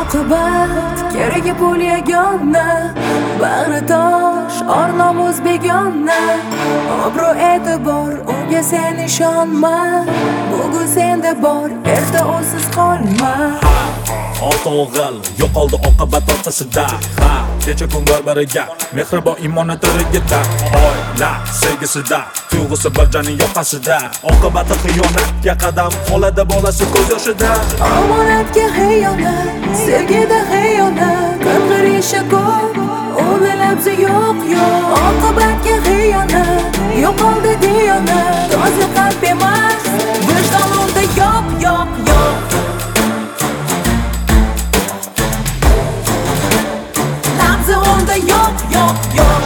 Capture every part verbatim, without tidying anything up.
oqibat keragi pul yagona, bag'ri tosh or-nomus begona. Obro' e'tibor unga sen ishonma, bugun senda bor, erta o'siz qolma. Ota o'g'il yo'qoldi oqibat o'rtasida. Ha, kecha kunlar biriga, mehribon imoni tirigida. Oila sevgisida, tuyg'usi bir joning yoqasida. Oqibati xiyonatga qadam oladi bolasi ko'z yoshida. Omonatga xiyonat, sevgida xiyonat, qing'irishi ko'p, uni labzi yo'q yo'q. Oqibatga xiyonat, yo'qoldi diyonat, toza qalb emas, vijdon unda yo'q yo'q yo'q. Onda yo'q yo'q yo'q.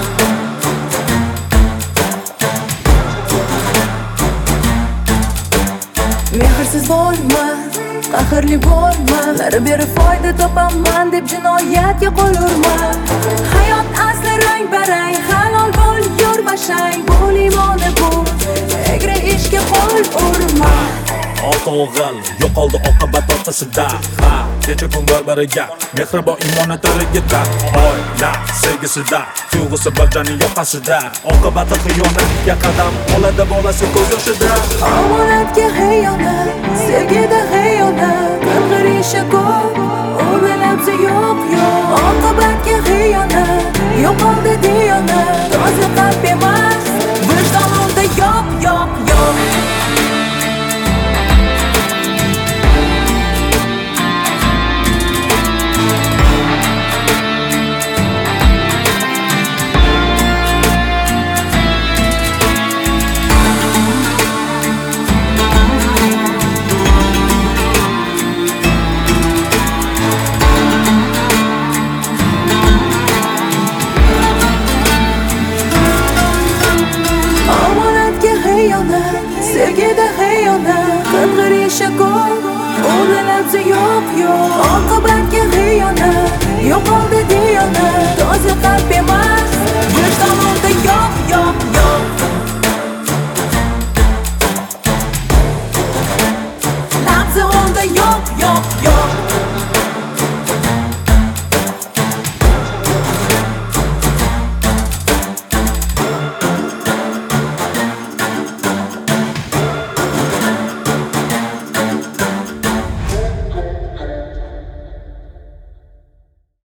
Mehrsiz bo'lma, qahrli bo'lma, bari beri foyda topaman deb jinoyatga qo'l urma. Hayot asli rang barang, halol bo'l, yur bashang, bo'l imoni bo'l, egri ishga qo'l urma. Ota o'g'il yo'qoldi oqibat o'rtasida. Ha, kecha kunlar biriga, mehribon imoni tirigida. Oila sevgisida, tuyg'usi bir joning yoqasida. Oqibati xiyonatga qadam oladi bolasi ko'z yoshida. Omonatga xiyonat, sevgida xiyonat, qing'irishi ko'p, uni labzi yo'q yo'q. Oqibatga xiyonat, yo'qoldi diyonat, toza qalb emas, vijdon unda yo'q yo'q yo'q. Sevgida xiyonat, qing'irishi ko'p, uni labzi yo'q yo'q. Oqibatga xiyonat, yo'qoldi diyonat, toza qalb emas,